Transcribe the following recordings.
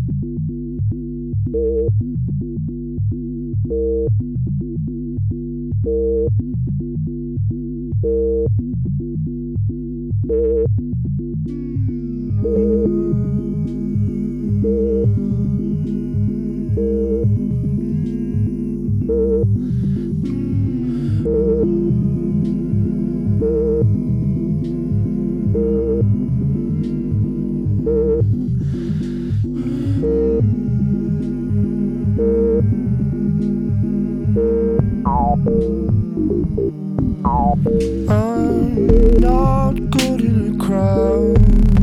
I'm not good in a crowd.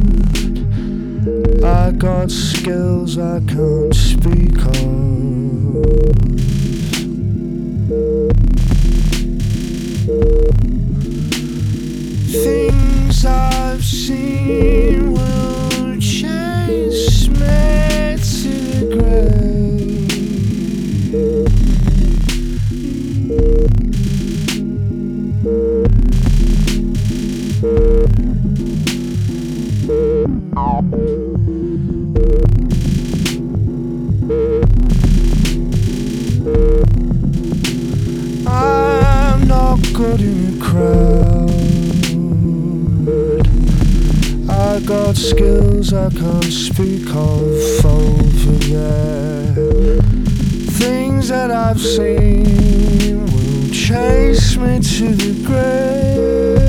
I got skills I can't speak of. Things I've seen will chase me to the grave. I'm not good in a crowd. I got skills I can't speak of over there. Things that I've seen will chase me to the grave.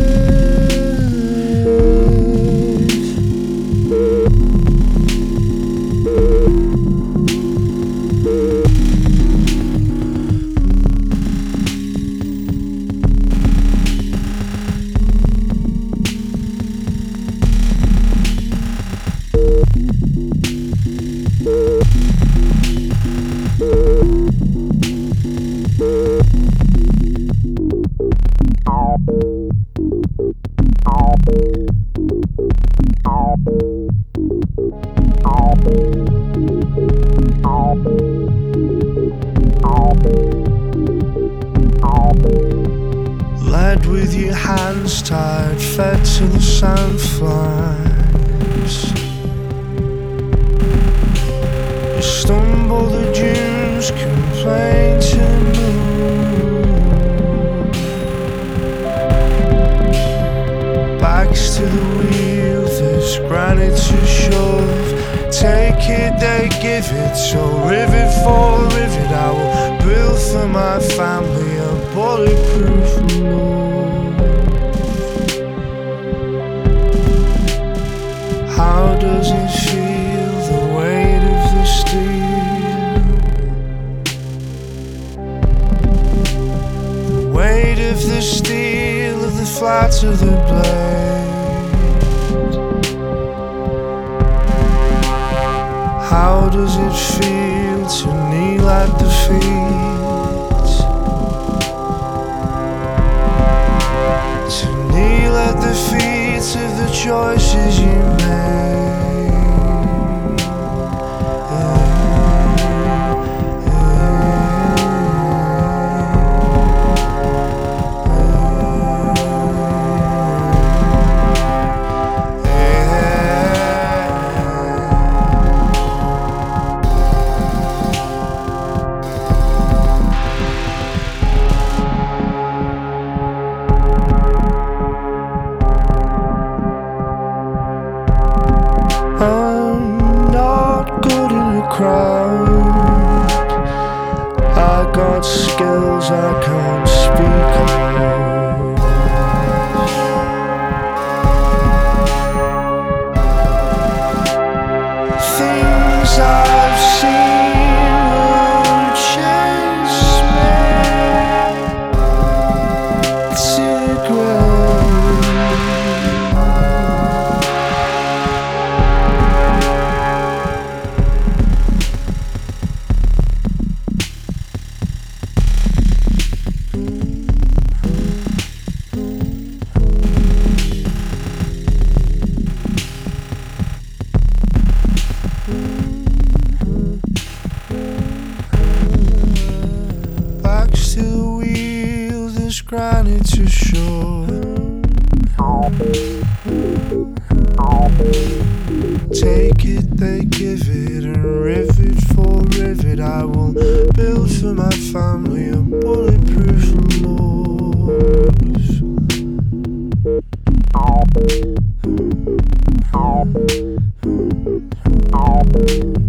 Led with your hands tied, fed to the sandflies. You stumble the dunes, complain to move. Backs to the wheel, there's granite to shove. Take it, they give it, so rivet for rivet I will build for my family a bulletproof love. How does it feel, the weight of the steel? The weight of the steel, of the flat of the blade. How does it feel to kneel at the feet? To kneel at the feet of the choices you made. I'm not good in a crowd. I got skills I can't speak of. Things I've seen will chase me to the grave. Backs to the wheel, there's granite to shore. Take it, they give it, and rivet for rivet I will build for my family a bulletproof love.